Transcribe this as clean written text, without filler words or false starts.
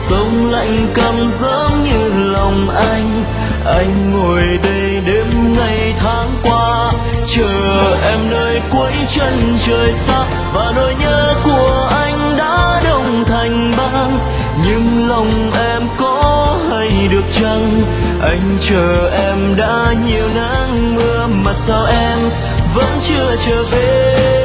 sông lạnh cảm giác như lòng anh ngồi đây đêm ngày tháng qua, chờ em nơi cuối chân trời xa, và nỗi nhớ của anh đã đông thành băng. Nhưng lòng em có hay được chăng, anh chờ em đã nhiều nắng mưa mà sao em vẫn chưa trở về.